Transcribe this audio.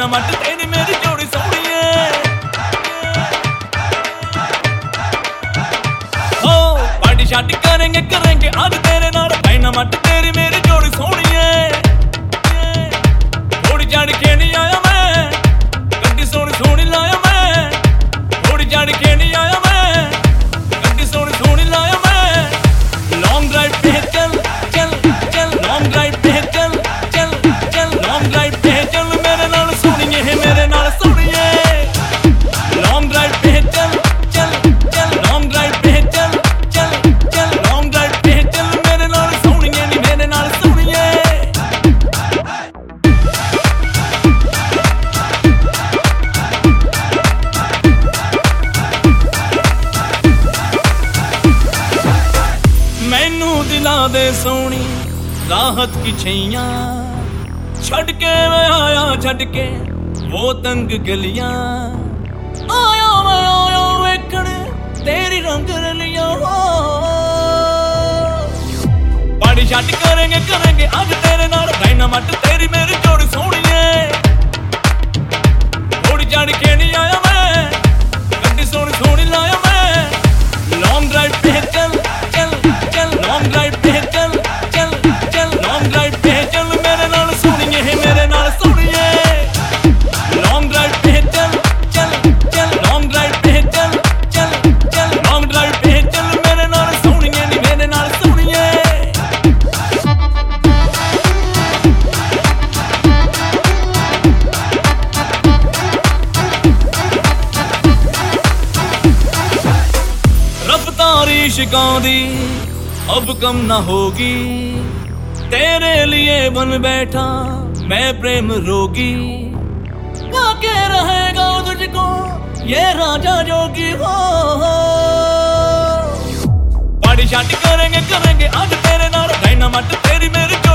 Dynamite तेरी मेरी जोड़ी सोहणीए। ओ पार्टी शार्टी करेंगे करेंगे आज तेरे नाल, डायनामाइट तेरी मेरी जोड़ी सोहणीए। थोड़ी चढ़ के नहीं आया मैं, गड्डी सोहनी सोहनी लाया मैं। थोड़ी चढ़ के नहीं आया मैं, गड्डी सोहनी सोहनी लाया मैं। लॉन्ग ड्राइव पे चल चल चल, लॉन्ग ड्राइव पे चल चल चल, लॉन्ग ड्राइव पे चल मेरे नाल सोहणीए, मेरे नाल सोहणीए। लॉन्ग ड्राइव पे चल चल चल, लॉन्ग ड्राइव पे चल चल चल, लॉन्ग ड्राइव पे चल मेरे नाल सोहणीए नी, मेरे नाल सोहणीए। मैनू दिला दे सोहनी राहत की छैयां, छड़ के मैं आया छड़ के वो तंग गलियां। आया वेखण तेरी रंग रलियां। पार्टी शार्टी करेंगे करेंगे आज तेरे नाल, डायनामाइट तेरी मेरी जोड़ी सोहणीए। थोड़ी चढ़ के नहीं आया मैं, गड्डी सोहनी सोहनी लाया मैं। लॉन्ग ड्राइव पे चल चल चल, लॉन्ग ड्राइव पे चल चल चल, लॉन्ग ड्राइव पे चल मेरे नाल सोहणीए, मेरे नाल सोहणीए। लॉन्ग ड्राइव पे चल चल चल, लॉन्ग ड्राइव पे चल चल चल, लॉन्ग ड्राइव पे चल मेरे नाल सोहणीए नी, मेरे नाल सोहणीए। रफ्तारी इश्क़ों दी अब कम ना होगी, तेरे लिए बन बैठा मैं प्रेम रोगी। वाके रहेगा तुझको ये राजा जोगी हो। पार्टी शार्टी करेंगे करेंगे आज तेरे नाल, डायनामाइट तेरी मेरी जोड़ी।